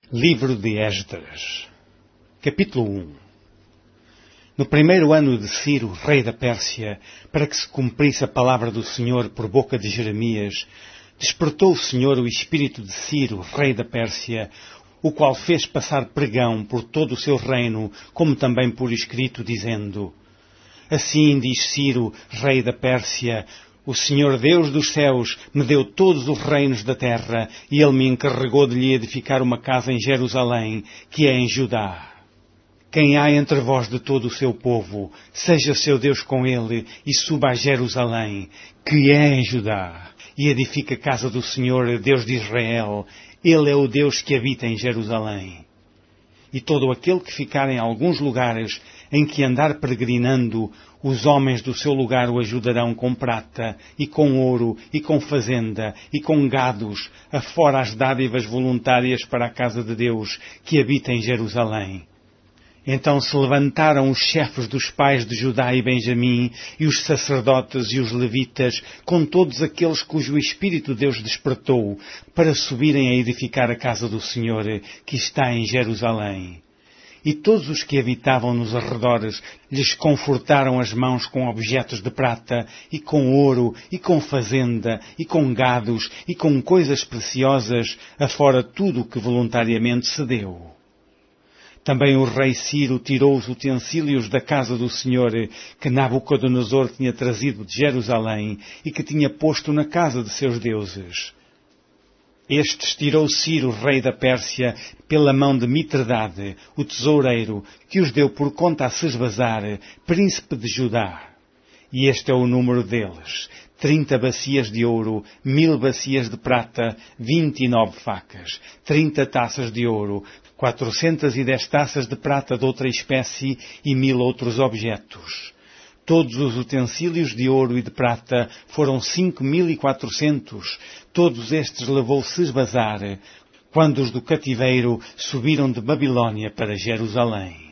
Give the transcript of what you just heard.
Livro de Esdras, capítulo 1. No primeiro ano de Ciro, rei da Pérsia, para que se cumprisse a palavra do Senhor por boca de Jeremias, despertou o Senhor o espírito de Ciro, rei da Pérsia, o qual fez passar pregão por todo o seu reino, como também por escrito, dizendo: Assim diz Ciro, rei da Pérsia: O Senhor Deus dos céus me deu todos os reinos da terra, e Ele me encarregou de lhe edificar uma casa em Jerusalém, que é em Judá. Quem há entre vós de todo o seu povo, seja seu Deus com ele, e suba a Jerusalém, que é em Judá, e edifique a casa do Senhor, Deus de Israel. Ele é o Deus que habita em Jerusalém. E todo aquele que ficar em alguns lugares em que andar peregrinando, os homens do seu lugar o ajudarão com prata, e com ouro, e com fazenda, e com gados, afora as dádivas voluntárias para a casa de Deus, que habita em Jerusalém. Então se levantaram os chefes dos pais de Judá e Benjamim, e os sacerdotes e os levitas, com todos aqueles cujo Espírito Deus despertou, para subirem a edificar a casa do Senhor, que está em Jerusalém. E todos os que habitavam nos arredores lhes confortaram as mãos com objetos de prata, e com ouro, e com fazenda, e com gados, e com coisas preciosas, afora tudo o que voluntariamente se deu. Também o rei Ciro tirou os utensílios da casa do Senhor, que Nabucodonosor tinha trazido de Jerusalém, e que tinha posto na casa de seus deuses. Estes tirou Ciro, rei da Pérsia, pela mão de Mitredade, o tesoureiro, que os deu por conta a Sesbazar, príncipe de Judá. E este é o número deles: 30 bacias de ouro, 1000 bacias de prata, 29 facas, 30 taças de ouro, 410 taças de prata de outra espécie e 1000 outros objetos. Todos os utensílios de ouro e de prata foram 5.400. Todos estes levou Sesbazar, quando os do cativeiro subiram de Babilônia para Jerusalém.